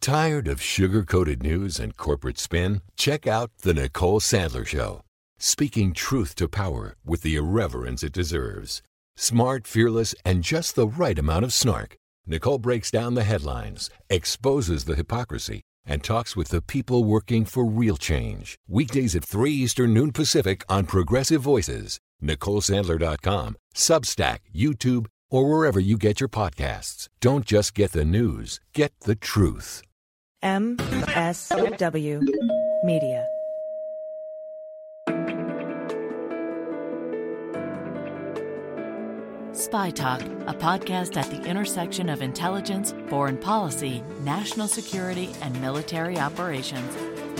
Tired of sugar-coated news and corporate spin? Check out The Nicole Sandler Show. Speaking truth to power with the irreverence it deserves. Smart, fearless, and just the right amount of snark. Nicole breaks down the headlines, exposes the hypocrisy, and talks with the people working for real change. Weekdays at 3 Eastern, noon Pacific on Progressive Voices. NicoleSandler.com, Substack, YouTube, or wherever you get your podcasts. Don't just get the news, get the truth. MSW Media. Spy Talk, a podcast at the intersection of intelligence, foreign policy, national security, and military operations.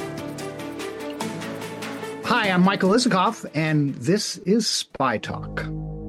Hi, I'm Michael Isikoff, and this is Spy Talk.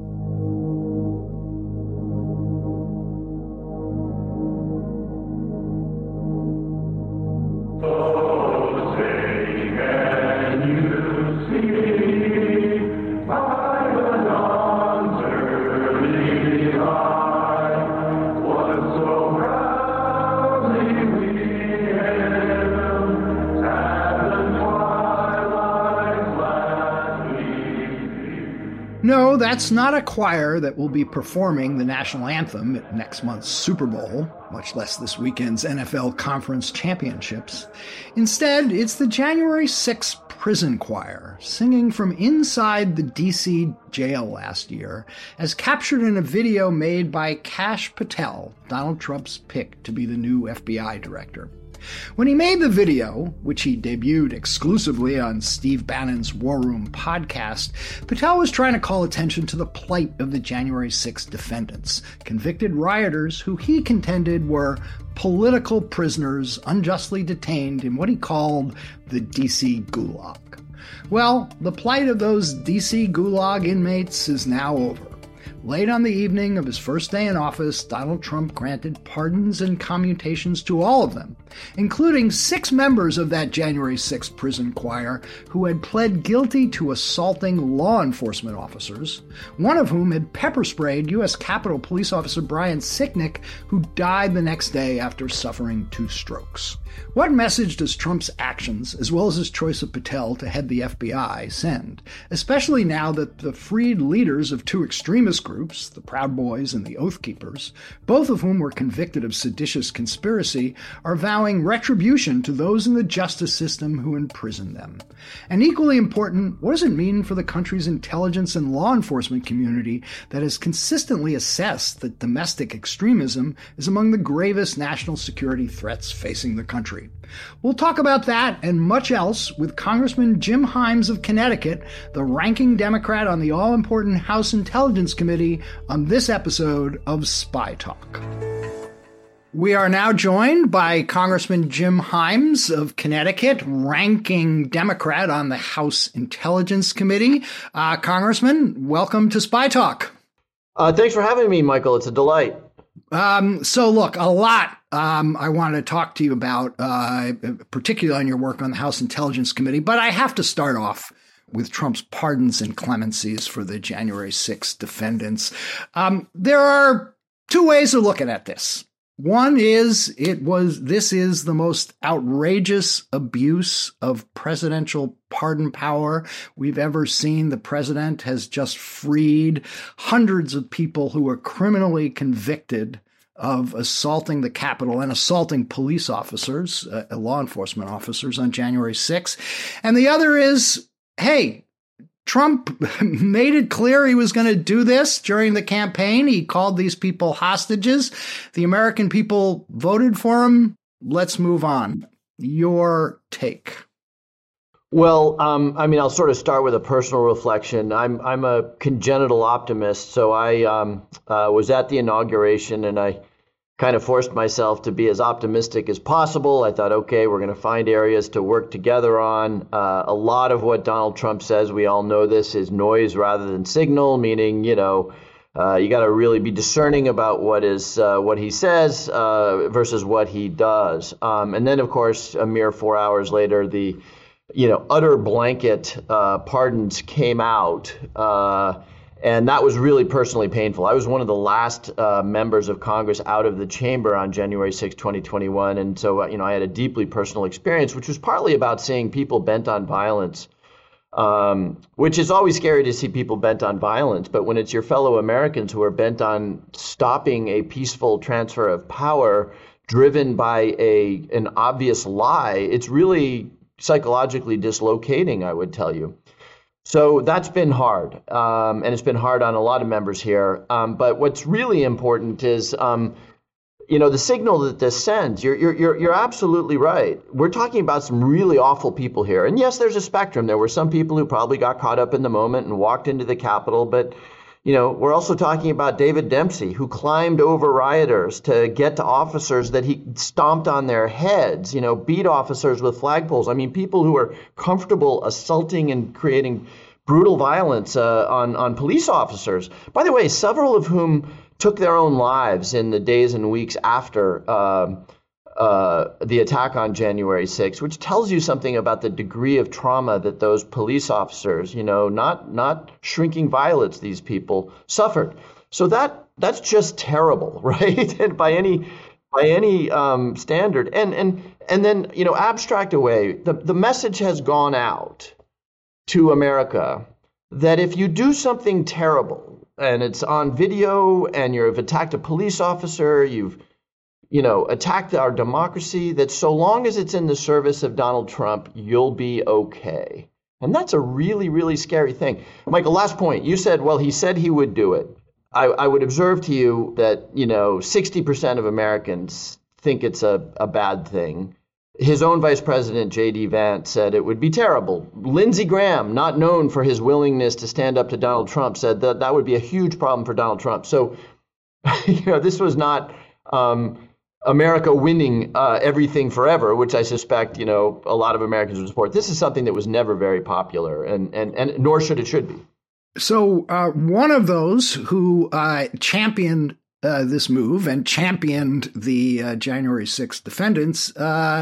No, that's not a choir that will be performing the national anthem at next month's Super Bowl, much less this weekend's NFL Conference Championships. Instead, it's the January 6th prison choir, singing from inside the D.C. jail last year, as captured in a video made by Kash Patel, Donald Trump's pick to be the new FBI director. When he made the video, which he debuted exclusively on Steve Bannon's War Room podcast, Patel was trying to call attention to the plight of the January 6th defendants, convicted rioters who he contended were political prisoners unjustly detained in what he called the D.C. Gulag. Well, the plight of those D.C. Gulag inmates is now over. Late on the evening of his first day in office, Donald Trump granted pardons and commutations to all of them, including 6 members of that January 6th prison choir who had pled guilty to assaulting law enforcement officers, one of whom had pepper-sprayed U.S. Capitol Police Officer Brian Sicknick, who died the next day after suffering 2 strokes. What message does Trump's actions, as well as his choice of Patel to head the FBI, send, especially now that the freed leaders of 2 extremist groups, the Proud Boys and the Oath Keepers, both of whom were convicted of seditious conspiracy, are vowing retribution to those in the justice system who imprisoned them? And equally important, what does it mean for the country's intelligence and law enforcement community that has consistently assessed that domestic extremism is among the gravest national security threats facing the country? We'll talk about that and much else with Congressman Jim Himes of Connecticut, the ranking Democrat on the all-important House Intelligence Committee, on this episode of Spy Talk. We are now joined by Congressman Jim Himes of Connecticut, ranking Democrat on the House Intelligence Committee. Congressman, welcome to Spy Talk. Thanks for having me, Michael. It's a delight. So look, a lot I wanted to talk to you about, particularly on your work on the House Intelligence Committee, but I have to start off with Trump's pardons and clemencies for the January 6th defendants. There are 2 ways of looking at this. One is this is the most outrageous abuse of presidential pardon power we've ever seen. The president has just freed hundreds of people who were criminally convicted of assaulting the Capitol and assaulting police officers, law enforcement officers on January 6th. And the other is, hey, Trump made it clear he was going to do this during the campaign. He called these people hostages. The American people voted for him. Let's move on. Your take. Well, I'll sort of start with a personal reflection. I'm a congenital optimist, so I was at the inauguration and I kind of forced myself to be as optimistic as possible. I thought, okay, we're going to find areas to work together on. A lot of what Donald Trump says, we all know this, is noise rather than signal, meaning, you got to really be discerning about what he says versus what he does. And then, of course, a mere 4 hours later, the utter blanket pardons came out. And that was really personally painful. I was one of the last members of Congress out of the chamber on January 6, 2021. And so, I had a deeply personal experience, which was partly about seeing people bent on violence, which is always scary to see people bent on violence. But when it's your fellow Americans who are bent on stopping a peaceful transfer of power driven by an obvious lie, it's really psychologically dislocating, I would tell you. So that's been hard, and it's been hard on a lot of members here. But what's really important is, the signal that this sends. You're absolutely right. We're talking about some really awful people here, and yes, there's a spectrum. There were some people who probably got caught up in the moment and walked into the Capitol, but we're also talking about David Dempsey, who climbed over rioters to get to officers that he stomped on their heads, beat officers with flagpoles. I mean, people who are comfortable assaulting and creating brutal violence on police officers. By the way, several of whom took their own lives in the days and weeks after the attack on January 6th, which tells you something about the degree of trauma that those police officers, not shrinking violets, these people suffered. So that's just terrible, right? And by any standard, and then abstract away, the message has gone out to America that if you do something terrible and it's on video and you've attacked a police officer, you've attacked our democracy, that so long as it's in the service of Donald Trump, you'll be okay. And that's a really, really scary thing. Michael, last point. You said, well, he said he would do it. I would observe to you that, 60% of Americans think it's a bad thing. His own vice president, J.D. Vance, said it would be terrible. Lindsey Graham, not known for his willingness to stand up to Donald Trump, said that would be a huge problem for Donald Trump. So, this was not America winning everything forever, which I suspect, a lot of Americans would support. This is something that was never very popular, and nor should be. So one of those who championed this move and championed the January 6th defendants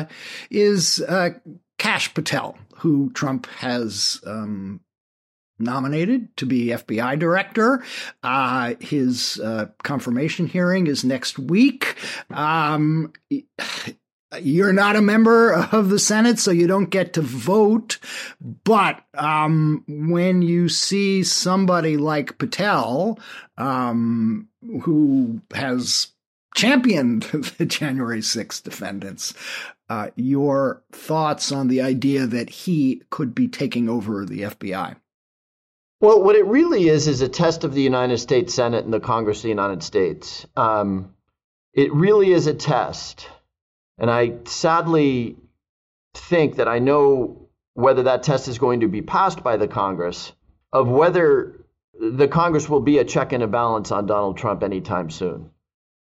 is Kash Patel, who Trump has nominated to be FBI director. His confirmation hearing is next week. You're not a member of the Senate, so you don't get to vote. But when you see somebody like Patel, who has championed the January 6th defendants, your thoughts on the idea that he could be taking over the FBI? Well, what it really is a test of the United States Senate and the Congress of the United States. It really is a test. And I sadly think that I know whether that test is going to be passed by the Congress, of whether the Congress will be a check and a balance on Donald Trump anytime soon.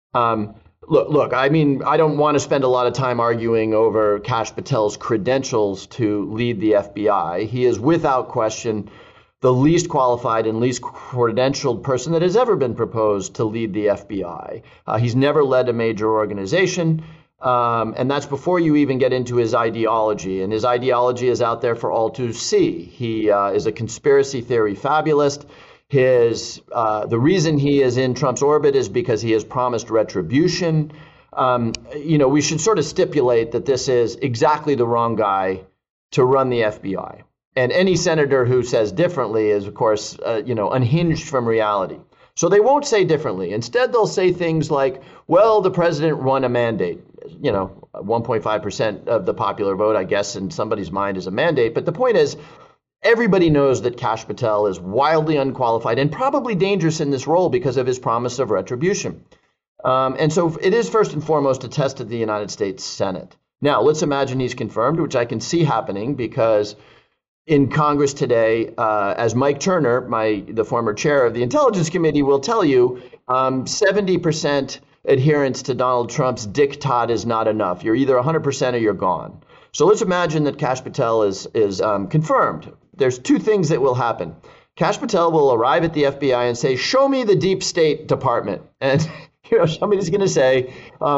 Look, I mean, I don't want to spend a lot of time arguing over Kash Patel's credentials to lead the FBI. He is without question the least qualified and least credentialed person that has ever been proposed to lead the FBI. He's never led a major organization. And that's before you even get into his ideology. And his ideology is out there for all to see. He is a conspiracy theory fabulist. The reason he is in Trump's orbit is because he has promised retribution. We should sort of stipulate that this is exactly the wrong guy to run the FBI. And any senator who says differently is, of course, unhinged from reality. So they won't say differently. Instead, they'll say things like, well, the president won a mandate. 1.5% of the popular vote, I guess, in somebody's mind is a mandate. But the point is, everybody knows that Kash Patel is wildly unqualified and probably dangerous in this role because of his promise of retribution. And so it is first and foremost a test of the United States Senate. Now, let's imagine he's confirmed, which I can see happening because in Congress today, as Mike Turner, the former chair of the Intelligence Committee, will tell you, 70% adherence to Donald Trump's diktat is not enough. You're either 100% or you're gone. So let's imagine that Kash Patel is confirmed. There's two things that will happen. Kash Patel will arrive at the FBI and say, show me the deep state department. And Somebody's going to say,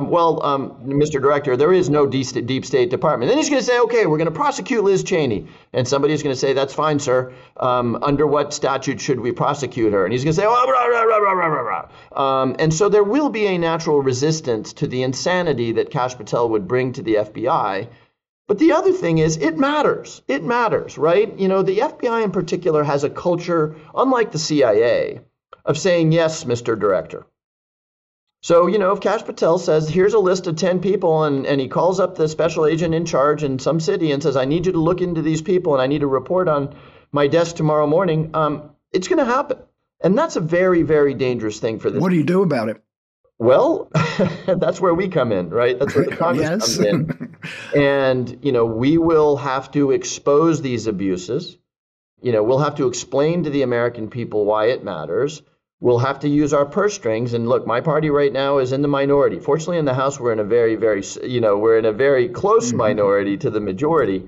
Mr. Director, there is no deep state department. Then he's going to say, okay, we're going to prosecute Liz Cheney. And somebody's going to say, that's fine, sir. Under what statute should we prosecute her? And he's going to say, oh, rah, rah, rah, rah, rah, rah, rah. And so there will be a natural resistance to the insanity that Kash Patel would bring to the FBI. But the other thing is, it matters. It matters, right? The FBI in particular has a culture, unlike the CIA, of saying, yes, Mr. Director. So, if Kash Patel says, here's a list of 10 people, and he calls up the special agent in charge in some city and says, I need you to look into these people and I need a report on my desk tomorrow morning, it's going to happen. And that's a very, very dangerous thing for this. What do you do about it? Well, that's where we come in, right? That's where the Congress comes in. And, we will have to expose these abuses. We'll have to explain to the American people why it matters. We'll have to use our purse strings. And look, my party right now is in the minority. Fortunately, in the House, we're in a very, very, we're in a very close minority to the majority.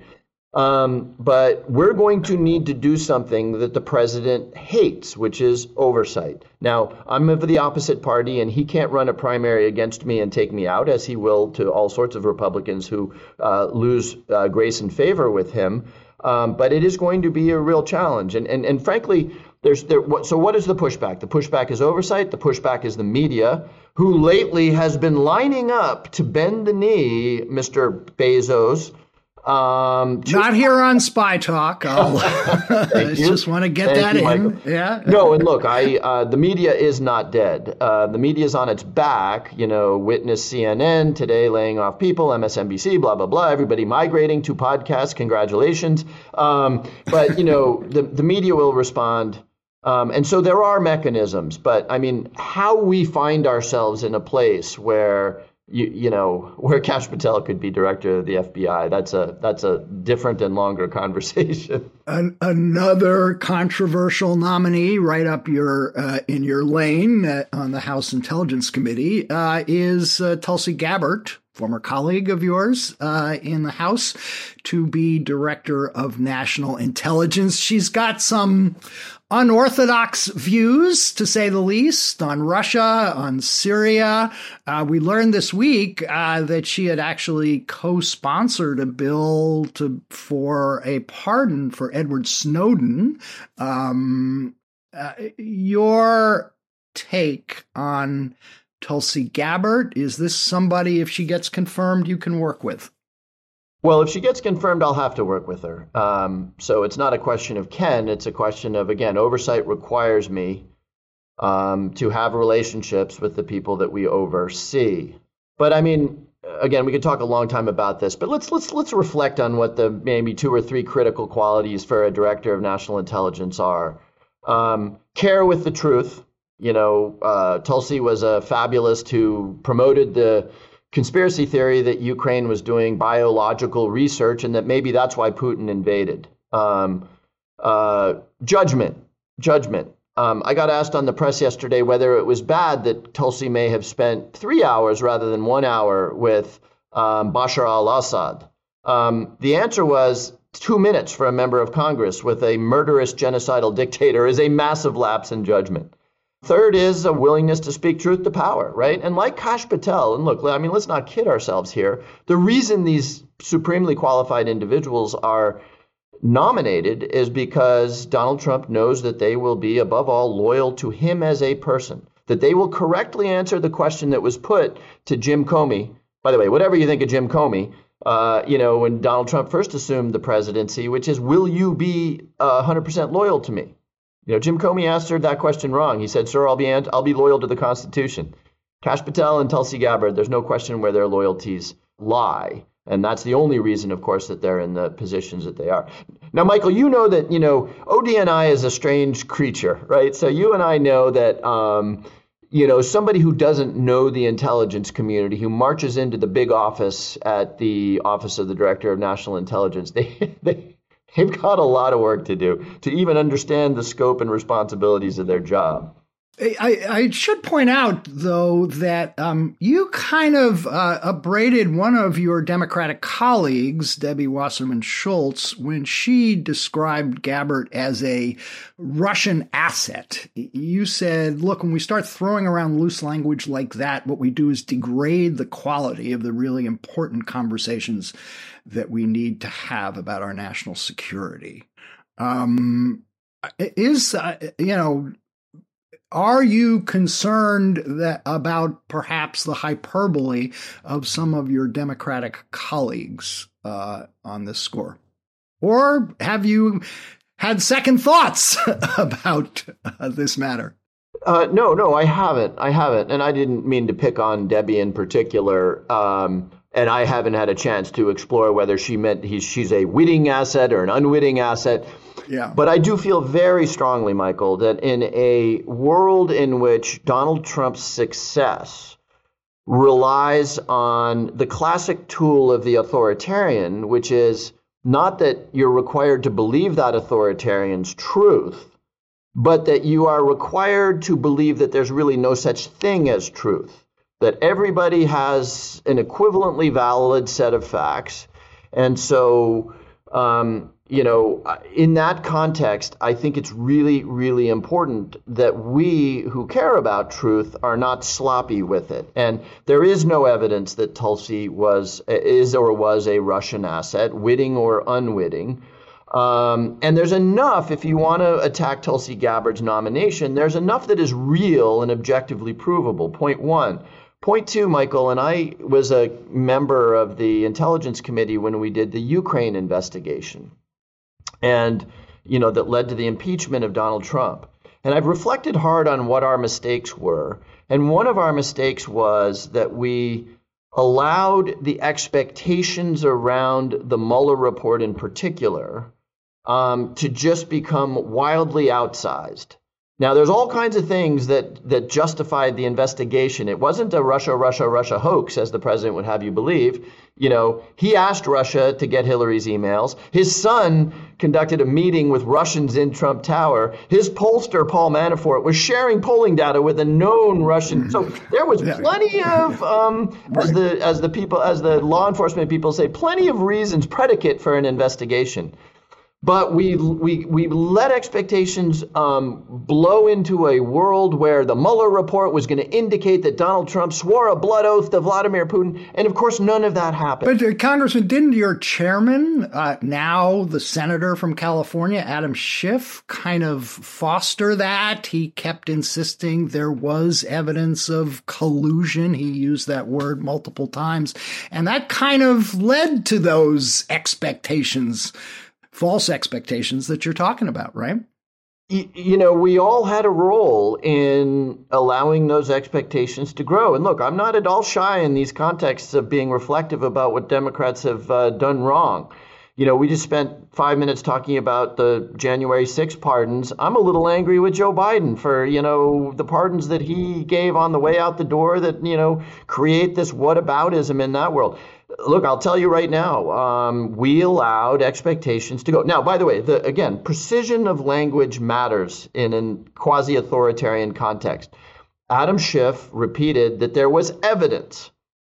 But we're going to need to do something that the president hates, which is oversight. Now, I'm of the opposite party, and he can't run a primary against me and take me out, as he will to all sorts of Republicans who lose grace and favor with him. But it is going to be a real challenge. And frankly, so what is the pushback? The pushback is oversight. The pushback is the media, who lately has been lining up to bend the knee, Mr. Bezos. Not here on Spy Talk. I just want to get that in. Michael. Yeah. No, and look, the media is not dead. The media is on its back. Witness CNN today laying off people, MSNBC, blah, blah, blah, everybody migrating to podcasts. Congratulations. But, the media will respond. And so there are mechanisms. But, how we find ourselves in a place where where Kash Patel could be director of the FBI, that's a different and longer conversation. Another controversial nominee right up in your lane on the House Intelligence Committee is Tulsi Gabbard, former colleague of yours in the House, to be Director of National Intelligence. She's got some unorthodox views, to say the least, on Russia, on Syria. We learned this week that she had actually co-sponsored a bill for a pardon for Edward Snowden. Your take on Tulsi Gabbard, is this somebody, if she gets confirmed, you can work with? Well, if she gets confirmed, I'll have to work with her. So it's not a question of can, it's a question of, again, oversight requires me to have relationships with the people that we oversee. But again, we could talk a long time about this, but let's reflect on what the maybe 2 or 3 critical qualities for a director of national intelligence are. Care with the truth. Tulsi was a fabulist who promoted the conspiracy theory that Ukraine was doing biological research and that maybe that's why Putin invaded. Judgment. I got asked on the press yesterday whether it was bad that Tulsi may have spent 3 hours rather than 1 hour with Bashar al-Assad. The answer was 2 minutes for a member of Congress with a murderous genocidal dictator is a massive lapse in judgment. Third is a willingness to speak truth to power, right? And like Kash Patel, and look, let's not kid ourselves here. The reason these supremely qualified individuals are nominated is because Donald Trump knows that they will be, above all, loyal to him as a person, that they will correctly answer the question that was put to Jim Comey. By the way, whatever you think of Jim Comey, when Donald Trump first assumed the presidency, which is, will you be 100% loyal to me? Jim Comey answered that question wrong. He said, sir, I'll be loyal to the Constitution. Kash Patel and Tulsi Gabbard, there's no question where their loyalties lie. And that's the only reason, of course, that they're in the positions that they are. Now, Michael, you know that, ODNI is a strange creature, right? So you and I know that, somebody who doesn't know the intelligence community, who marches into the big office at the Office of the Director of National Intelligence, they've got a lot of work to do to even understand the scope and responsibilities of their job. I should point out, though, that you kind of upbraided one of your Democratic colleagues, Debbie Wasserman Schultz, when she described Gabbard as a Russian asset. You said, look, when we start throwing around loose language like that, what we do is degrade the quality of the really important conversations that we need to have about our national security. Are you concerned about perhaps the hyperbole of some of your Democratic colleagues on this score? Or have you had second thoughts about this matter? No, I haven't. And I didn't mean to pick on Debbie in particular. And I haven't had a chance to explore whether she meant she's a witting asset or an unwitting asset. Yeah. But I do feel very strongly, Michael, that in a world in which Donald Trump's success relies on the classic tool of the authoritarian, which is not that you're required to believe that authoritarian's truth, but that you are required to believe that there's really no such thing as truth, that everybody has an equivalently valid set of facts. And so, in that context, I think it's really, really important that we who care about truth are not sloppy with it. And there is no evidence that Tulsi was a Russian asset, witting or unwitting. And there's enough, if you want to attack Tulsi Gabbard's nomination, there's enough that is real and objectively provable. Point one. Point two, Michael, and I was a member of the Intelligence Committee when we did the Ukraine investigation, and that led to the impeachment of Donald Trump. And I've reflected hard on what our mistakes were. And one of our mistakes was that we allowed the expectations around the Mueller report in particular to just become wildly outsized. Now, there's all kinds of things that justified the investigation. It wasn't a Russia hoax, as the president would have you believe. He asked Russia to get Hillary's emails. His son conducted a meeting with Russians in Trump Tower. His pollster, Paul Manafort, was sharing polling data with a known Russian. So there was plenty of, as the law enforcement people say, plenty of reasons, predicate for an investigation. But we let expectations blow into a world where the Mueller report was going to indicate that Donald Trump swore a blood oath to Vladimir Putin. And of course, none of that happened. But Congressman, didn't your chairman, now the senator from California, Adam Schiff, kind of foster that? He kept insisting there was evidence of collusion. He used that word multiple times. And that kind of led to those expectations, false expectations that you're talking about, right? We all had a role in allowing those expectations to grow. And look, I'm not at all shy in these contexts of being reflective about what Democrats have done wrong. We just spent 5 minutes talking about the January 6th pardons. I'm a little angry with Joe Biden for, the pardons that he gave on the way out the door that, create this whataboutism in that world. Look, I'll tell you right now, we allowed expectations to go. Now, by the way, again, precision of language matters in a quasi-authoritarian context. Adam Schiff repeated that there was evidence.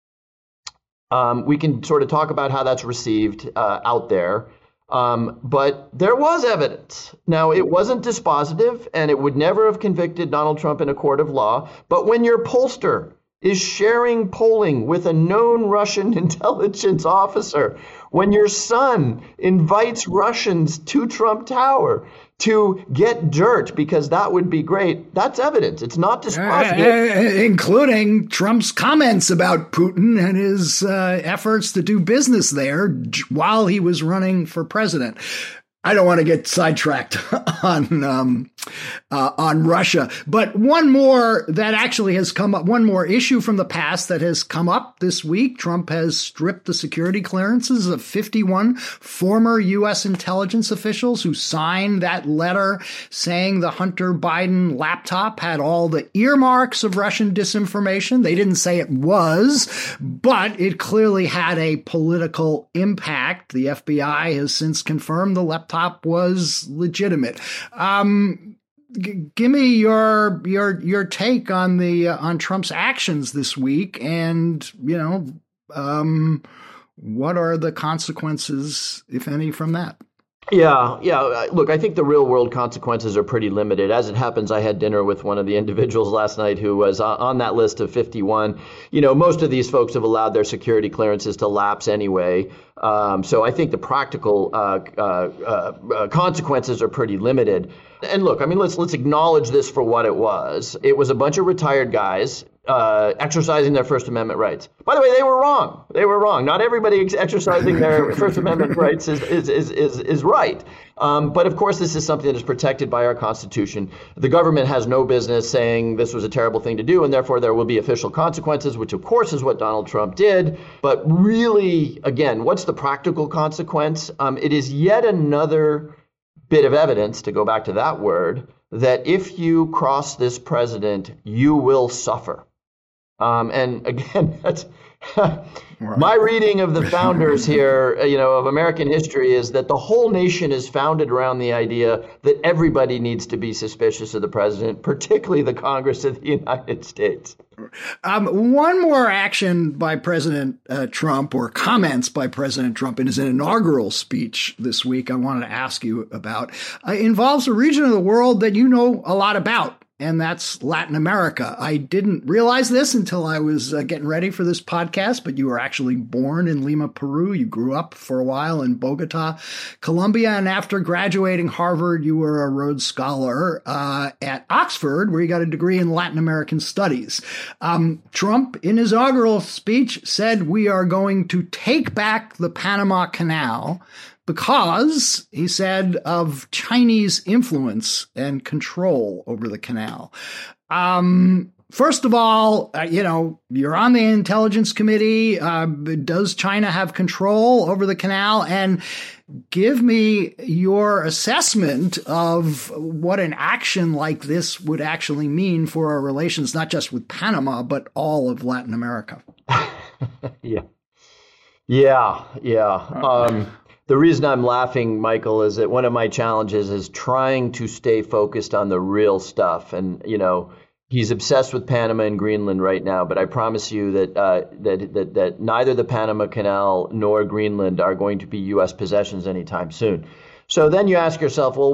We can sort of talk about how that's received out there, but there was evidence. Now, it wasn't dispositive, and it would never have convicted Donald Trump in a court of law, but when your pollster is sharing polling with a known Russian intelligence officer, when your son invites Russians to Trump Tower to get dirt because that would be great, that's evidence. It's not dispositive. Including Trump's comments about Putin and his efforts to do business there while he was running for president. I don't want to get sidetracked on Russia, but one more that actually has come up, one more issue from the past that has come up this week. Trump has stripped the security clearances of 51 former U.S. intelligence officials who signed that letter saying the Hunter Biden laptop had all the earmarks of Russian disinformation. They didn't say it was, but it clearly had a political impact. The FBI has since confirmed the laptop was legitimate. give me your take on on Trump's actions this week, and what are the consequences, if any, from that? Yeah. Look, I think the real world consequences are pretty limited. As it happens, I had dinner with one of the individuals last night who was on that list of 51. Most of these folks have allowed their security clearances to lapse anyway. So I think the practical consequences are pretty limited. And look, I mean, let's acknowledge this for what it was. It was a bunch of retired guys exercising their First Amendment rights. By the way, they were wrong. Not everybody exercising their First Amendment rights is right. But of course, this is something that is protected by our Constitution. The government has no business saying this was a terrible thing to do, and therefore there will be official consequences, which of course is what Donald Trump did. But really, again, what's the practical consequence? It is yet another bit of evidence, to go back to that word, that if you cross this president, you will suffer. And again, that's my reading of the founders here, of American history, is that the whole nation is founded around the idea that everybody needs to be suspicious of the president, particularly the Congress of the United States. One more action by President Trump, or comments by President Trump in his inaugural speech this week I wanted to ask you about, involves a region of the world that you know a lot about, and that's Latin America. I didn't realize this until I was getting ready for this podcast, but you were actually born in Lima, Peru. You grew up for a while in Bogota, Colombia, and after graduating Harvard, you were a Rhodes Scholar at Oxford, where you got a degree in Latin American Studies. Trump, in his inaugural speech, said we are going to take back the Panama Canal because, he said, of Chinese influence and control over the canal. First of all, you're on the Intelligence Committee. Does China have control over the canal? And give me your assessment of what an action like this would actually mean for our relations, not just with Panama, but all of Latin America. Yeah. The reason I'm laughing, Michael, is that one of my challenges is trying to stay focused on the real stuff. And, he's obsessed with Panama and Greenland right now, but I promise you that neither the Panama Canal nor Greenland are going to be U.S. possessions anytime soon. So then you ask yourself, well,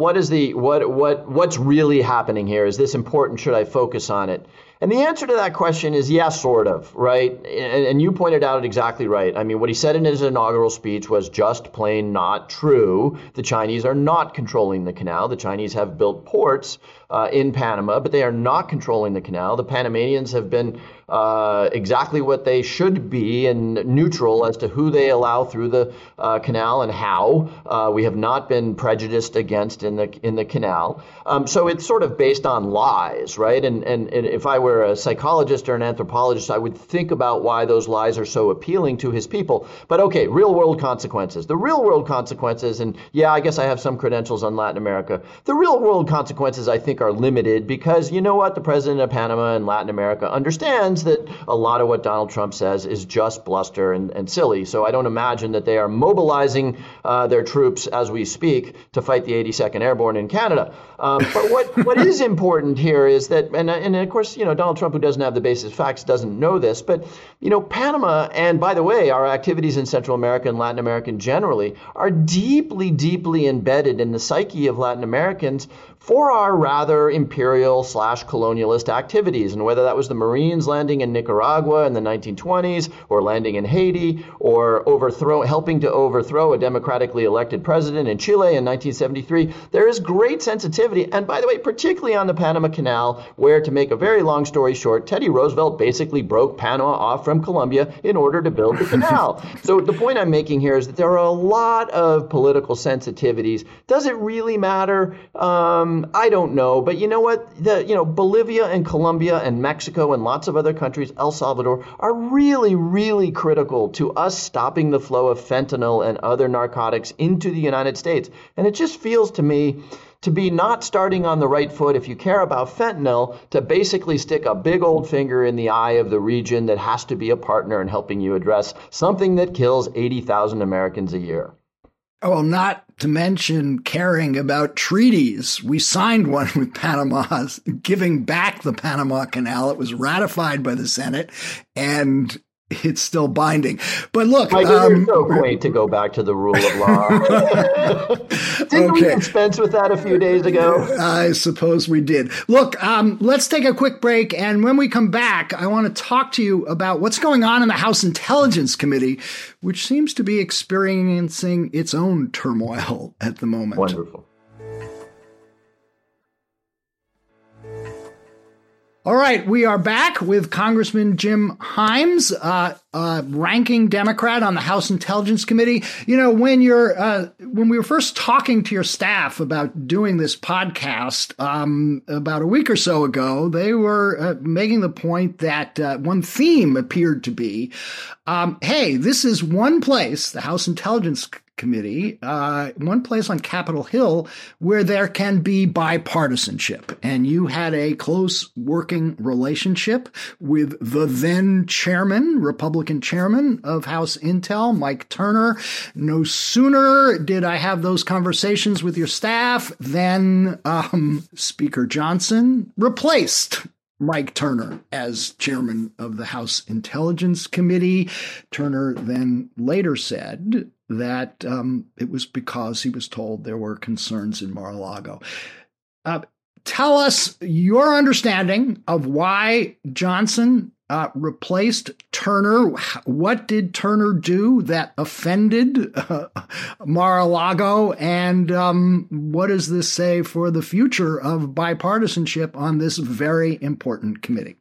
what's really happening here? Is this important? Should I focus on it? And the answer to that question is yes, sort of, right? And you pointed out it exactly right. I mean, what he said in his inaugural speech was just plain not true. The Chinese are not controlling the canal. The Chinese have built ports in Panama, but they are not controlling the canal. The Panamanians have been exactly what they should be, and neutral as to who they allow through the canal and how. We have not been prejudiced against in the canal. So it's sort of based on lies, right? And if I were a psychologist or an anthropologist, I would think about why those lies are so appealing to his people. But okay, real world consequences. The real world consequences, and yeah, I guess I have some credentials on Latin America. The real world consequences, I think, are limited because you know what? The president of Panama and Latin America understands that a lot of what Donald Trump says is just bluster and silly. So I don't imagine that they are mobilizing their troops as we speak to fight the 82nd Airborne in Canada. But what is important here is that, and of course, Donald Trump, who doesn't have the basis of facts, doesn't know this, but, Panama, and by the way, our activities in Central America and Latin America generally are deeply, deeply embedded in the psyche of Latin Americans for our rather imperial/colonialist activities. And whether that was the Marines landing in Nicaragua in the 1920s, or landing in Haiti, or helping to overthrow a democratically elected president in Chile in 1973, there is great sensitivity. And by the way, particularly on the Panama Canal, where, to make a very long story short, Teddy Roosevelt basically broke Panama off from Colombia in order to build the canal. So the point I'm making here is that there are a lot of political sensitivities. Does it really matter? I don't know. But you know what? Bolivia and Colombia and Mexico and lots of other countries, El Salvador, are really, really critical to us stopping the flow of fentanyl and other narcotics into the United States. And it just feels to me to be not starting on the right foot, if you care about fentanyl, to basically stick a big old finger in the eye of the region that has to be a partner in helping you address something that kills 80,000 Americans a year. Oh, not to mention caring about treaties. We signed one with Panama, giving back the Panama Canal. It was ratified by the Senate, and it's still binding. But look, Mike, you're so quaint to go back to the rule of law. Didn't we dispense with that a few days ago? I suppose we did. Look, let's take a quick break. And when we come back, I want to talk to you about what's going on in the House Intelligence Committee, which seems to be experiencing its own turmoil at the moment. Wonderful. All right, we are back with Congressman Jim Himes, ranking Democrat on the House Intelligence Committee. You know, when we were first talking to your staff about doing this podcast about a week or so ago, they were making the point that one theme appeared to be, hey, this is one place, the House Intelligence Committee, one place on Capitol Hill where there can be bipartisanship. And you had a close working relationship with the then chairman, Republican chairman of House Intel, Mike Turner. No sooner did I have those conversations with your staff than Speaker Johnson replaced Mike Turner as chairman of the House Intelligence Committee. Turner then later said that it was because he was told there were concerns in Mar-a-Lago. Tell us your understanding of why Johnson replaced Turner. What did Turner do that offended Mar-a-Lago? And what does this say for the future of bipartisanship on this very important committee?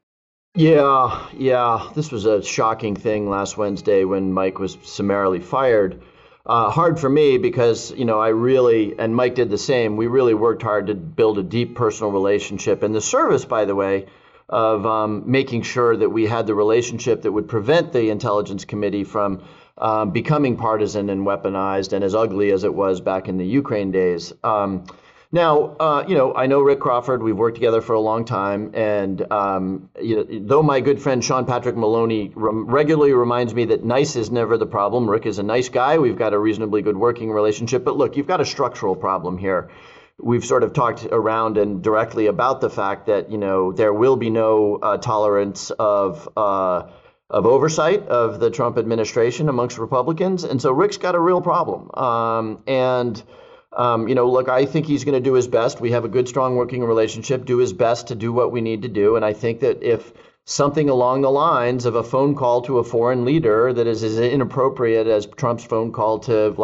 Yeah. This was a shocking thing last Wednesday when Mike was summarily fired. Hard for me because, I really, and Mike did the same, we really worked hard to build a deep personal relationship. And the service, by the way, of making sure that we had the relationship that would prevent the Intelligence Committee from becoming partisan and weaponized and as ugly as it was back in the Ukraine days. Now, I know Rick Crawford. We've worked together for a long time. And, though my good friend Sean Patrick Maloney regularly reminds me that nice is never the problem. Rick is a nice guy. We've got a reasonably good working relationship. But look, you've got a structural problem here. We've sort of talked around and directly about the fact that, there will be no tolerance of oversight of the Trump administration amongst Republicans. And so Rick's got a real problem. Look, I think he's going to do his best. We have a good, strong working relationship, do his best to do what we need to do. And I think that if something along the lines of a phone call to a foreign leader that is as inappropriate as Trump's phone call to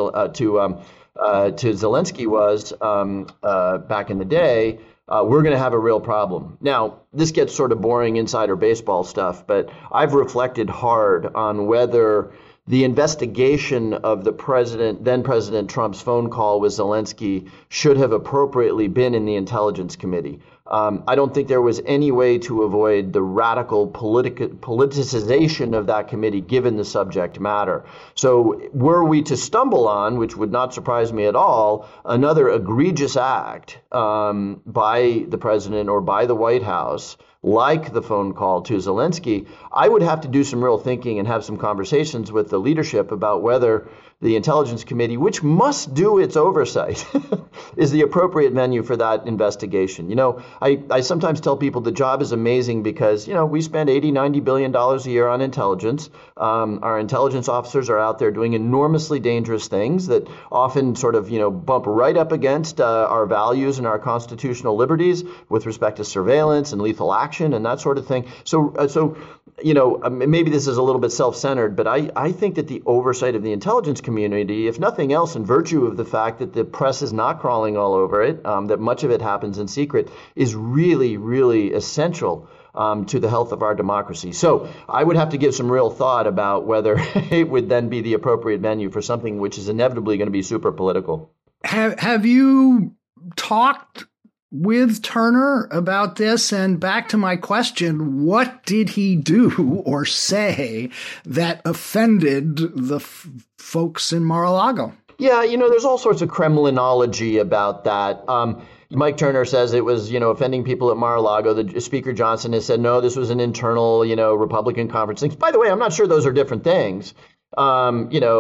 to Zelensky was back in the day, we're going to have a real problem. Now, this gets sort of boring insider baseball stuff, but I've reflected hard on whether the investigation of then President Trump's phone call with Zelensky should have appropriately been in the Intelligence Committee. I don't think there was any way to avoid the radical politicization of that committee given the subject matter. So were we to stumble on, which would not surprise me at all, another egregious act by the president or by the White House, like the phone call to Zelensky, I would have to do some real thinking and have some conversations with the leadership about whether the Intelligence Committee, which must do its oversight, is the appropriate venue for that investigation. I sometimes tell people the job is amazing because, we spend $80-90 billion a year on intelligence. Our intelligence officers are out there doing enormously dangerous things that often sort of, bump right up against our values and our constitutional liberties with respect to surveillance and lethal action and that sort of thing. So maybe this is a little bit self-centered, but I think that the oversight of the intelligence community, if nothing else, in virtue of the fact that the press is not crawling all over it, that much of it happens in secret, is really, really essential to the health of our democracy. So I would have to give some real thought about whether it would then be the appropriate venue for something which is inevitably going to be super political. Have you talked with Turner about this? And back to my question, what did he do or say that offended the folks in Mar-a-Lago? Yeah, there's all sorts of Kremlinology about that. Mike Turner says it was, offending people at Mar-a-Lago. The Speaker Johnson has said, no, this was an internal, Republican conference thing. By the way, I'm not sure those are different things.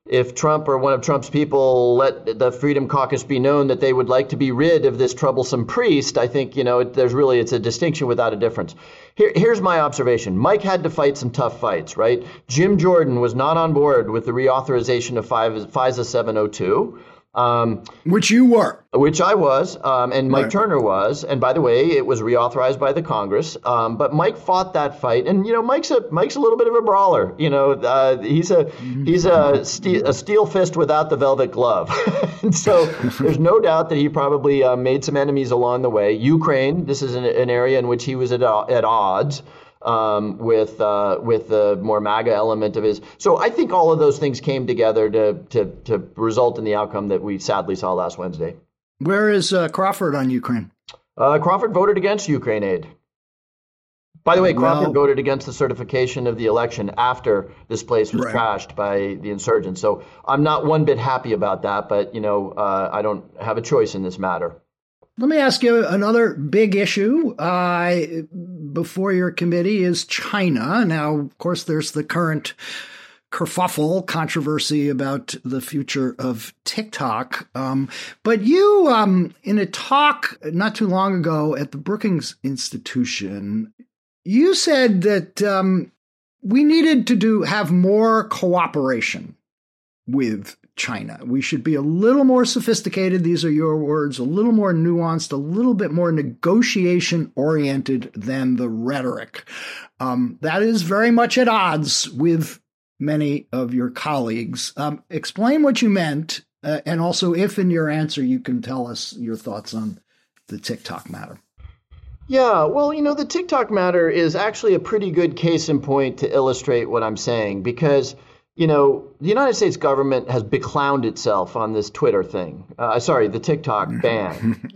if Trump or one of Trump's people let the Freedom Caucus be known that they would like to be rid of this troublesome priest, I think, it's a distinction without a difference. Here's my observation. Mike had to fight some tough fights, right? Jim Jordan was not on board with the reauthorization of FISA 702. Which you were. Which I was, and Mike Turner was. And by the way, it was reauthorized by the Congress. But Mike fought that fight. And, Mike's a little bit of a brawler. He's a steel fist without the velvet glove. And so there's no doubt that he probably made some enemies along the way. Ukraine, this is an area in which he was at odds with the more MAGA element of his. So I think all of those things came together to result in the outcome that we sadly saw last Wednesday. Where is Crawford on Ukraine? Crawford voted against Ukraine aid. By the way, Crawford voted against the certification of the election after this place was trashed by the insurgents. So I'm not one bit happy about that, but I don't have a choice in this matter. Let me ask you another big issue before your committee is China. Now, of course, there's the current kerfuffle controversy about the future of TikTok. But you, in a talk not too long ago at the Brookings Institution, you said that we needed to have more cooperation with China. We should be a little more sophisticated. These are your words, a little more nuanced, a little bit more negotiation oriented than the rhetoric. That is very much at odds with many of your colleagues. Explain what you meant. And also if in your answer, you can tell us your thoughts on the TikTok matter. Yeah, well, the TikTok matter is actually a pretty good case in point to illustrate what I'm saying, because the United States government has beclowned itself on this Twitter thing. The TikTok ban.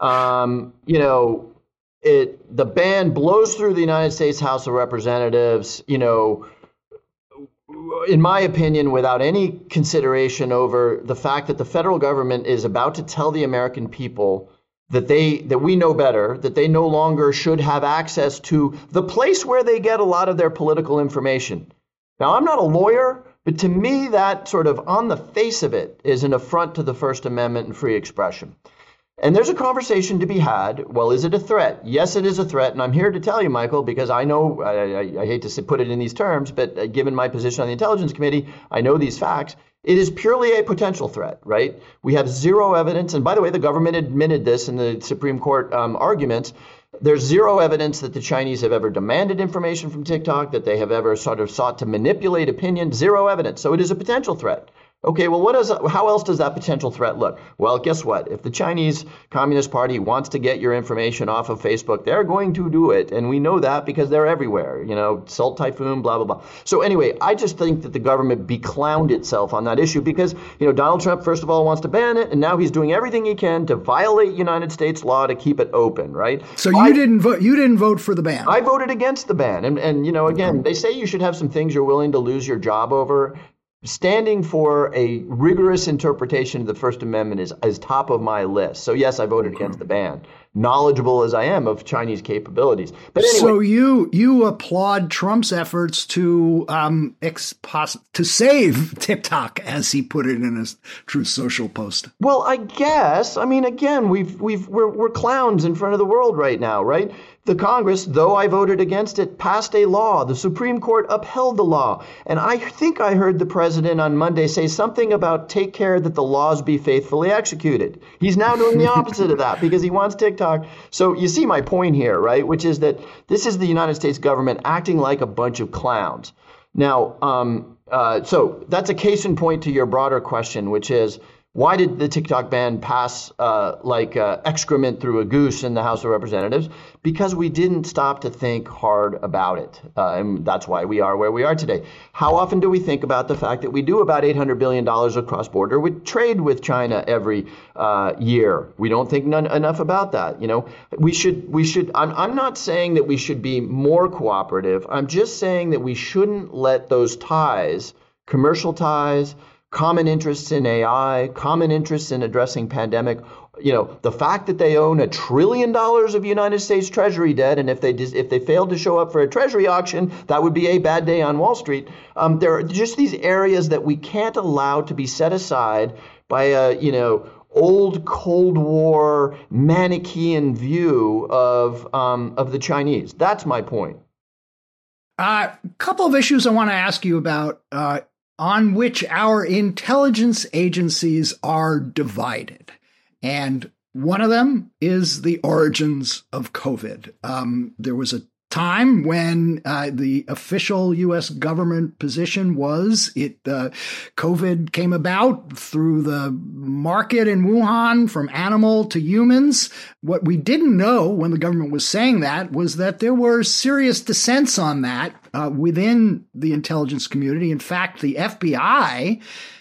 The ban blows through the United States House of Representatives, in my opinion, without any consideration over the fact that the federal government is about to tell the American people that we know better, that they no longer should have access to the place where they get a lot of their political information. Now, I'm not a lawyer, but to me, that sort of on the face of it is an affront to the First Amendment and free expression. And there's a conversation to be had. Well, is it a threat? Yes, it is a threat. And I'm here to tell you, Michael, because I know, I hate to put it in these terms, but given my position on the Intelligence Committee, I know these facts. It is purely a potential threat, right? We have zero evidence. And by the way, the government admitted this in the Supreme Court arguments. There's zero evidence that the Chinese have ever demanded information from TikTok, that they have ever sort of sought to manipulate opinion. Zero evidence. So it is a potential threat. Okay, well, how else does that potential threat look? Well, guess what? If the Chinese Communist Party wants to get your information off of Facebook, they're going to do it. And we know that because they're everywhere, Salt Typhoon, blah, blah, blah. So anyway, I just think that the government beclowned itself on that issue because, Donald Trump, first of all, wants to ban it. And now he's doing everything he can to violate United States law to keep it open, right? So you didn't vote for the ban. I voted against the ban. And again, they say you should have some things you're willing to lose your job over. Standing for a rigorous interpretation of the First Amendment is top of my list. So yes, I voted against the ban, knowledgeable as I am of Chinese capabilities. But anyway. So you applaud Trump's efforts to save TikTok, as he put it in his Truth Social post. Well, I guess. Again, we're clowns in front of the world right now, right? The Congress, though I voted against it, passed a law. The Supreme Court upheld the law. And I think I heard the president on Monday say something about take care that the laws be faithfully executed. He's now doing the opposite of that because he wants TikTok. So you see my point here, right? Which is that this is the United States government acting like a bunch of clowns. Now, so that's a case in point to your broader question, which is, why did the TikTok ban pass like excrement through a goose in the House of Representatives? Because we didn't stop to think hard about it. And that's why we are where we are today. How often do we think about the fact that we do about $800 billion of cross-border trade with China every year? We don't think enough about that. We should. I'm not saying that we should be more cooperative. I'm just saying that we shouldn't let those ties, commercial ties, common interests in AI, common interests in addressing pandemic. The fact that they own $1 trillion of United States Treasury debt, and if they failed to show up for a Treasury auction, that would be a bad day on Wall Street. There are just these areas that we can't allow to be set aside by a old Cold War Manichaean view of the Chinese. That's my point. A couple of issues I want to ask you about on which our intelligence agencies are divided. And one of them is the origins of COVID. There was a time when the official U.S. government position was COVID came about through the market in Wuhan from animal to humans. What we didn't know when the government was saying that was that there were serious dissents on that within the intelligence community. In fact, the FBI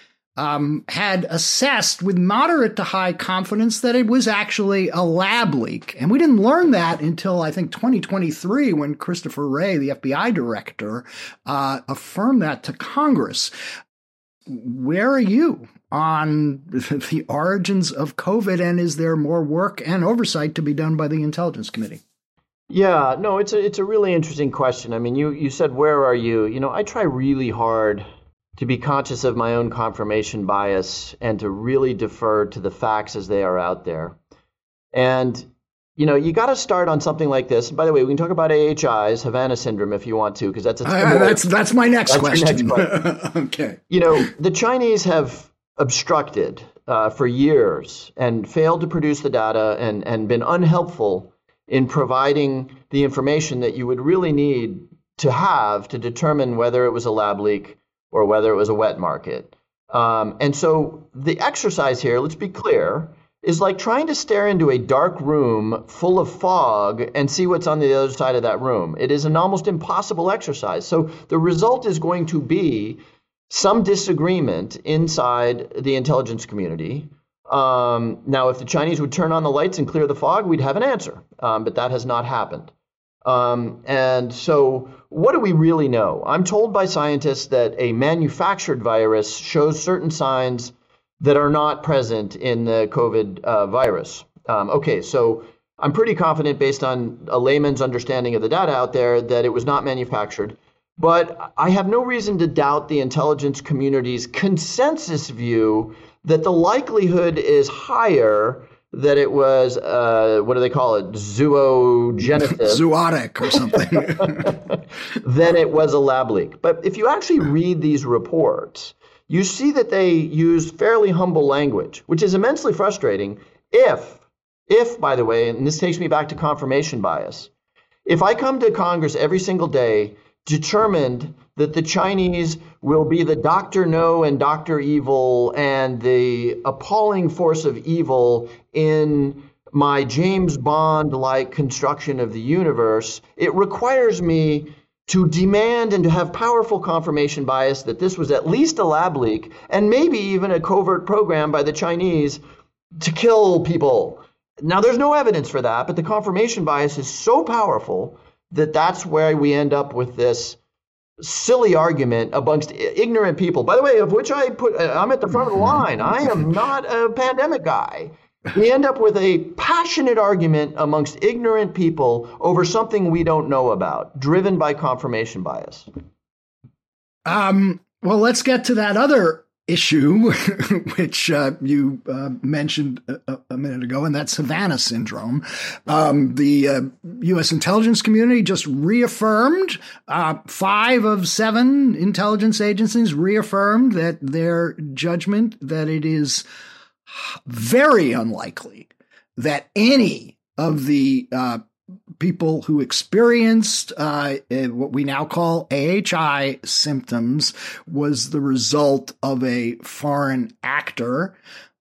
had assessed with moderate to high confidence that it was actually a lab leak. And we didn't learn that until, I think, 2023, when Christopher Wray, the FBI director, affirmed that to Congress. Where are you on the origins of COVID, and is there more work and oversight to be done by the Intelligence Committee? Yeah, no, it's a really interesting question. I mean, you said, where are you? I try really hard to be conscious of my own confirmation bias and to really defer to the facts as they are out there. And, you got to start on something like this. By the way, we can talk about AHIs, Havana syndrome, if you want to, because that's that's my next question. Okay. The Chinese have obstructed for years and failed to produce the data and been unhelpful in providing the information that you would really need to have to determine whether it was a lab leak or whether it was a wet market. And so the exercise here, let's be clear, is like trying to stare into a dark room full of fog and see what's on the other side of that room. It is an almost impossible exercise. So the result is going to be some disagreement inside the intelligence community. Now, if the Chinese would turn on the lights and clear the fog, we'd have an answer. But that has not happened. And so what do we really know? I'm told by scientists that a manufactured virus shows certain signs that are not present in the COVID virus. Okay, so I'm pretty confident based on a layman's understanding of the data out there that it was not manufactured. But I have no reason to doubt the intelligence community's consensus view that the likelihood is higher that it was, what do they call it, zoonotic or something, then it was a lab leak. But if you actually read these reports, you see that they use fairly humble language, which is immensely frustrating if, by the way, and this takes me back to confirmation bias, if I come to Congress every single day determined that the Chinese will be the Dr. No and Dr. Evil and the appalling force of evil in my James Bond-like construction of the universe, it requires me to demand and to have powerful confirmation bias that this was at least a lab leak and maybe even a covert program by the Chinese to kill people. Now, there's no evidence for that, but the confirmation bias is so powerful that that's where we end up with this silly argument amongst ignorant people, by the way, of which I'm at the front of the line. I am not a pandemic guy. We end up with a passionate argument amongst ignorant people over something we don't know about, driven by confirmation bias. Well, let's get to that other issue, which you mentioned a minute ago, and that's Havana syndrome. The U.S. intelligence community just reaffirmed, 5 of 7 intelligence agencies reaffirmed that their judgment that it is very unlikely that any of the people who experienced what we now call AHI symptoms was the result of a foreign actor.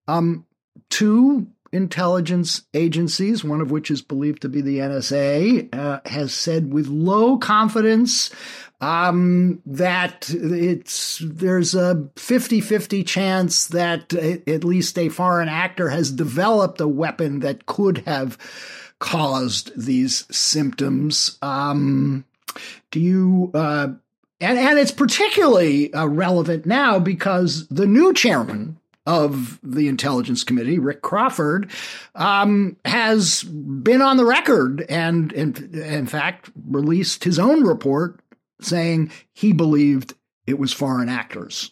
2 intelligence agencies, one of which is believed to be the NSA, has said with low confidence that there's a 50-50 chance that at least a foreign actor has developed a weapon that could have caused these symptoms. Do you And it's particularly relevant now because the new chairman of the Intelligence Committee, Rick Crawford, has been on the record and, in fact, released his own report saying he believed it was foreign actors.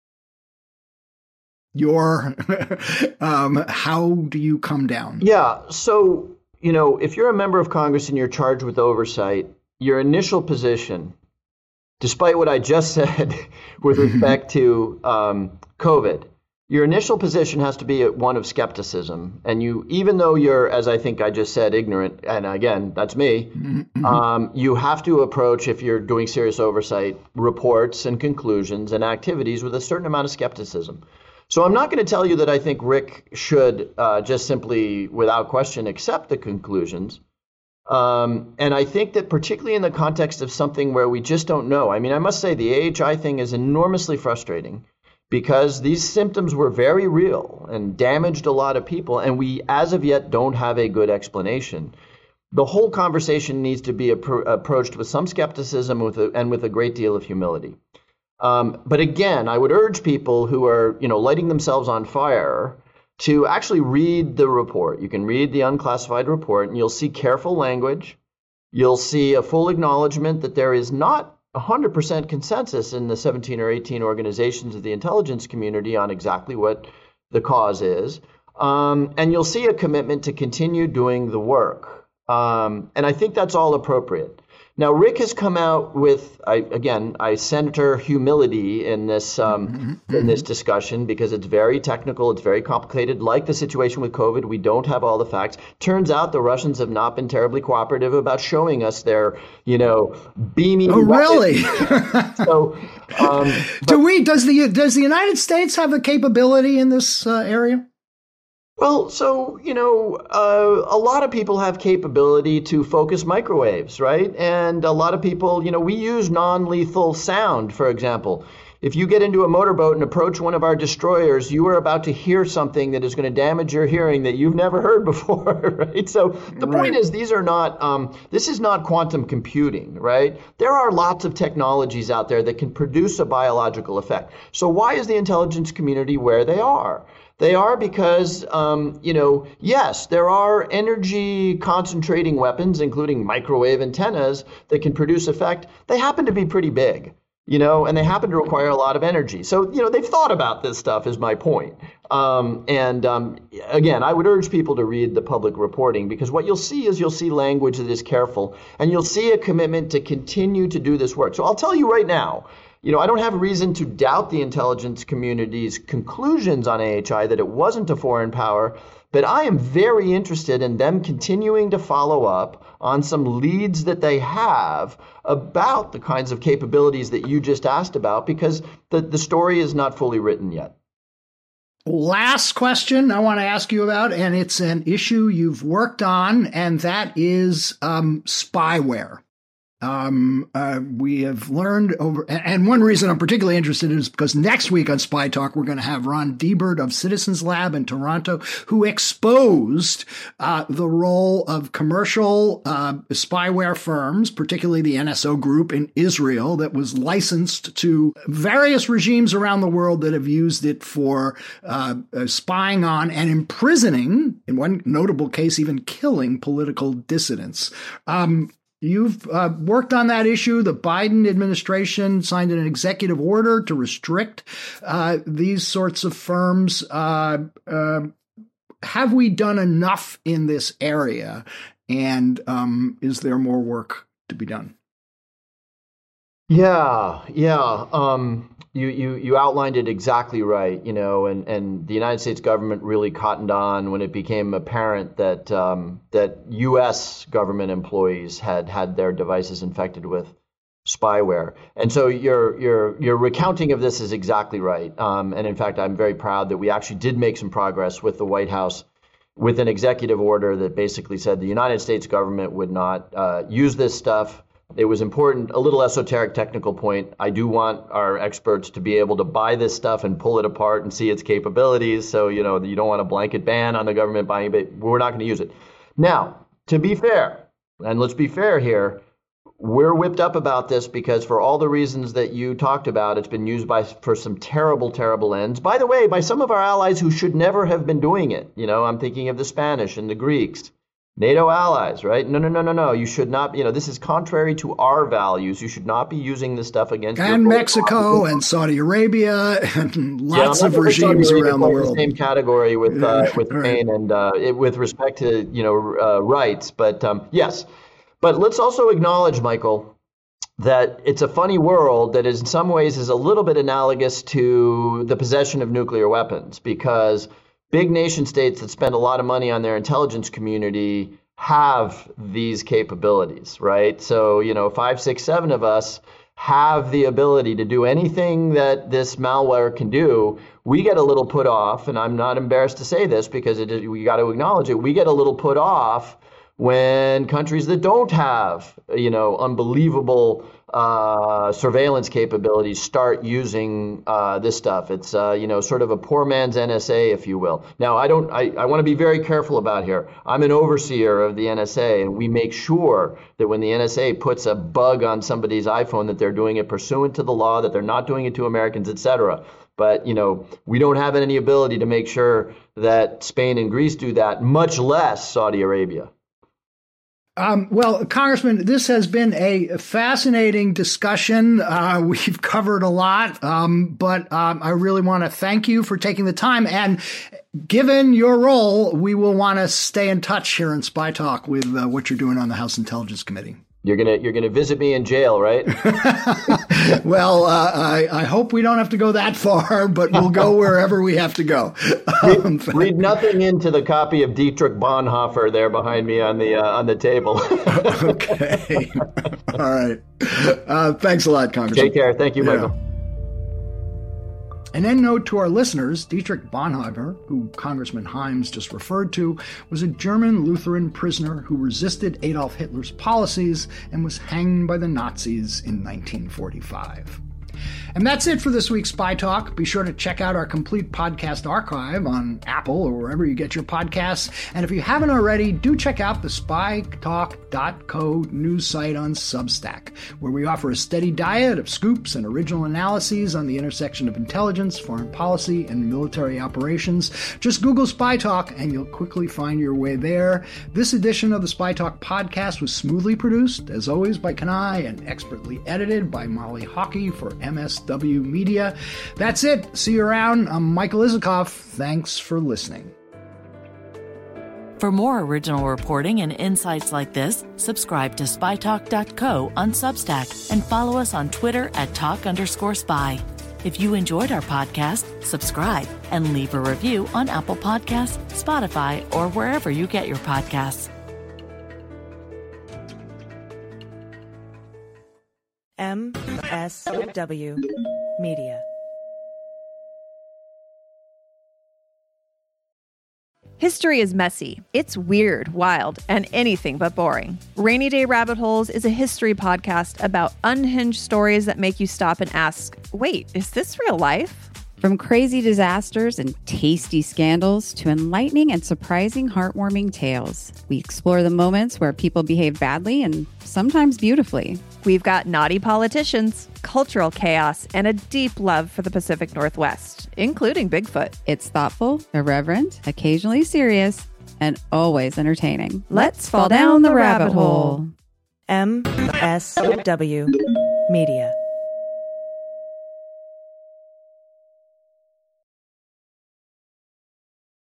How do you come down? Yeah. So, if you're a member of Congress and you're charged with oversight, your initial position, despite what I just said with respect to COVID, your initial position has to be one of skepticism. And even though you're, as I think I just said, ignorant, and again, that's me, you have to approach, if you're doing serious oversight, reports and conclusions and activities with a certain amount of skepticism. So I'm not going to tell you that I think Rick should just simply, without question, accept the conclusions. And I think that particularly in the context of something where we just don't know. I mean, I must say the AHI thing is enormously frustrating because these symptoms were very real and damaged a lot of people, and we, as of yet, don't have a good explanation. The whole conversation needs to be approached with some skepticism and with a great deal of humility. But again, I would urge people who are, lighting themselves on fire to actually read the report. You can read the unclassified report, and you'll see careful language. You'll see a full acknowledgement that there is not 100% consensus in the 17 or 18 organizations of the intelligence community on exactly what the cause is. And you'll see a commitment to continue doing the work. And I think that's all appropriate. Now, Rick has come out with, I center humility in this in this discussion because it's very technical, it's very complicated. Like the situation with COVID, we don't have all the facts. Turns out the Russians have not been terribly cooperative about showing us their, beaming. Oh, really? So, does the United States have the capability in this area? Well, so, a lot of people have capability to focus microwaves, right? And a lot of people, we use non-lethal sound, for example. If you get into a motorboat and approach one of our destroyers, you are about to hear something that is going to damage your hearing that you've never heard before, right? So the point is, these are not, this is not quantum computing, right? There are lots of technologies out there that can produce a biological effect. So why is the intelligence community where they are? They are because, yes, there are energy concentrating weapons, including microwave antennas that can produce effect. They happen to be pretty big, and they happen to require a lot of energy. So, they've thought about this stuff is my point. Again, I would urge people to read the public reporting because what you'll see language that is careful and you'll see a commitment to continue to do this work. So I'll tell you right now, I don't have reason to doubt the intelligence community's conclusions on AHI that it wasn't a foreign power, but I am very interested in them continuing to follow up on some leads that they have about the kinds of capabilities that you just asked about, because the story is not fully written yet. Last question I want to ask you about, and it's an issue you've worked on, and that is spyware. We have learned over, and one reason I'm particularly interested is because next week on Spy Talk, we're going to have Ron Deibert of Citizens Lab in Toronto, who exposed the role of commercial spyware firms, particularly the NSO group in Israel that was licensed to various regimes around the world that have used it for spying on and imprisoning, in one notable case, even killing political dissidents. You've worked on that issue. The Biden administration signed an executive order to restrict these sorts of firms. Have we done enough in this area? And is there more work to be done? Yeah. You outlined it exactly right, and the United States government really cottoned on when it became apparent that that U.S. government employees had their devices infected with spyware. And so your recounting of this is exactly right. And in fact, I'm very proud that we actually did make some progress with the White House with an executive order that basically said the United States government would not use this stuff. It was important, a little esoteric technical point. I do want our experts to be able to buy this stuff and pull it apart and see its capabilities. So, you don't want a blanket ban on the government buying it, but we're not going to use it. Now, to be fair, and let's be fair here, we're whipped up about this because for all the reasons that you talked about, it's been used for some terrible, terrible ends. By the way, by some of our allies who should never have been doing it. I'm thinking of the Spanish and the Greeks, NATO allies, right? No. You should not, this is contrary to our values. You should not be using this stuff against and Mexico and Saudi Arabia and lots of regimes around the world. The same category with Spain and with respect to, rights. But yes. But let's also acknowledge, Michael, that it's a funny world that in some ways is a little bit analogous to the possession of nuclear weapons, because big nation states that spend a lot of money on their intelligence community have these capabilities, right? So, 5, 6, 7 of us have the ability to do anything that this malware can do. We get a little put off, and I'm not embarrassed to say this because we got to acknowledge it. We get a little put off when countries that don't have, unbelievable surveillance capabilities start using this stuff. It's, sort of a poor man's NSA, if you will. Now, I want to be very careful about here. I'm an overseer of the NSA, and we make sure that when the NSA puts a bug on somebody's iPhone, that they're doing it pursuant to the law, that they're not doing it to Americans, et cetera. But, we don't have any ability to make sure that Spain and Greece do that, much less Saudi Arabia. Well, Congressman, this has been a fascinating discussion. We've covered a lot, but I really want to thank you for taking the time. And given your role, we will want to stay in touch here in Spy Talk with what you're doing on the House Intelligence Committee. You're gonna visit me in jail, right? Well, I hope we don't have to go that far, but we'll go wherever we have to go. Read nothing into the copy of Dietrich Bonhoeffer there behind me on the table. Okay. All right. Thanks a lot, Congressman. Take care. Thank you, Michael. An end note to our listeners, Dietrich Bonhoeffer, who Congressman Himes just referred to, was a German Lutheran prisoner who resisted Adolf Hitler's policies and was hanged by the Nazis in 1945. And that's it for this week's Spy Talk. Be sure to check out our complete podcast archive on Apple or wherever you get your podcasts. And if you haven't already, do check out the spytalk.co news site on Substack, where we offer a steady diet of scoops and original analyses on the intersection of intelligence, foreign policy, and military operations. Just Google Spy Talk and you'll quickly find your way there. This edition of the Spy Talk podcast was smoothly produced, as always, by Kanai and expertly edited by Molly Hockey for MSW Media. That's it. See you around. I'm Michael Isikoff. Thanks for listening. For more original reporting and insights like this, subscribe to spytalk.co on Substack and follow us on Twitter at @talk_spy. If you enjoyed our podcast, subscribe and leave a review on Apple Podcasts, Spotify, or wherever you get your podcasts. MSW Media. History is messy. It's weird, wild, and anything but boring. Rainy Day Rabbit Holes is a history podcast about unhinged stories that make you stop and ask, wait, is this real life? From crazy disasters and tasty scandals to enlightening and surprising heartwarming tales, we explore the moments where people behave badly and sometimes beautifully. We've got naughty politicians, cultural chaos, and a deep love for the Pacific Northwest, including Bigfoot. It's thoughtful, irreverent, occasionally serious, and always entertaining. Let's fall down the rabbit hole. MSW Media.